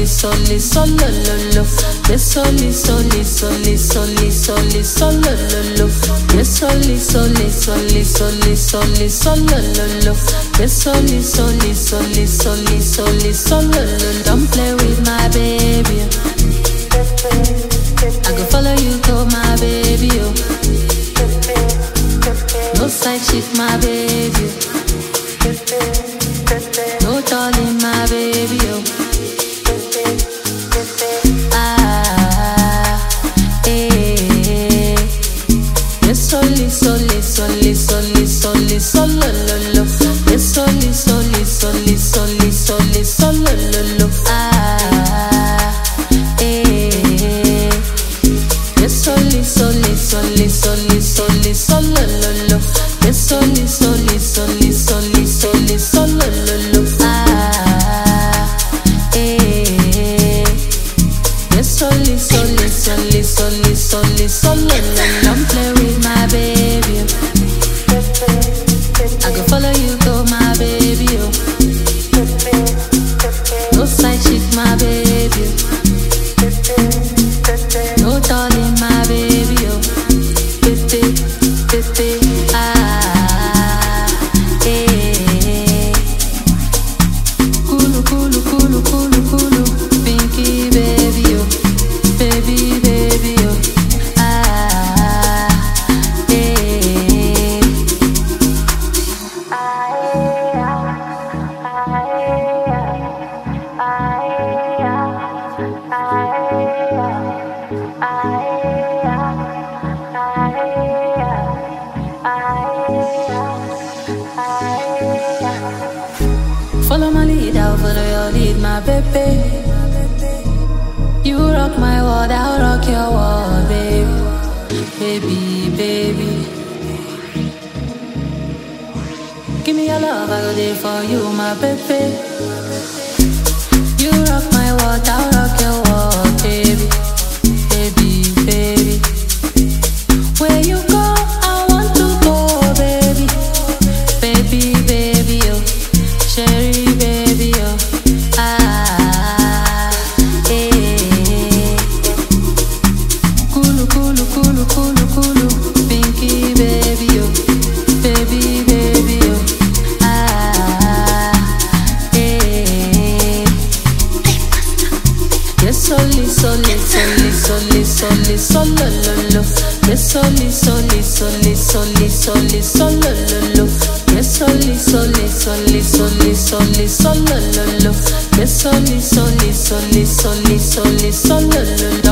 soli, solo, lo, lo. Yes, soli, soli, soli, soli, soli, solo, lo, lo. Yes, soli, soli, soli, soli, soli, solo, lo, lo. Yes, soli, soli, soli, soli, soli, solo, lo. Don't play with my baby. I go follow you, go my baby. Oh. No side chick, my baby. No darling, my baby. Oh. Soli, soli, soli, soli, soli, solo, lo, lo. Yes, soli, soli, soli, soli, soli, solo, lo, lo. Yes, soli, soli, soli, soli, soli, solo, lo, lo. Yes, soli, soli, soli, soli, soli, solo, lo, lo. Yes, soli, soli, soli, soli, soli, solo, lo. Don't play with my baby. I go follow you, go my baby. Oh. No side chick, my baby. No darling, my baby. Oh. Baby, baby, Kulu, kulu, kulu, kulu, kulu. Pinky, baby. Oh. Baby, baby. Oh. Follow my lead, I'll follow your lead, my baby. You rock my world, I'll rock your world, baby. Baby, baby. Give me your love, I go there for you, my baby. You rock my world, I'll rock your world, baby. Baby, baby. Where you go, I want to go, baby. Baby, baby, oh. Cherry, baby, oh. Kulu, kulu, kulu, kulu, kulu. Pinky, baby, oh. Baby, baby, oh. Yes, soli, soli, soli, soli, soli, solo, lo, lo. Yes, soli, soli, soli, soli, soli, solo, lo, lo. Yes, soli, soli, soli, soli, soli, solo, lo, lo. Yes, soli, soli, soli, soli, soli, solo, lo, lo.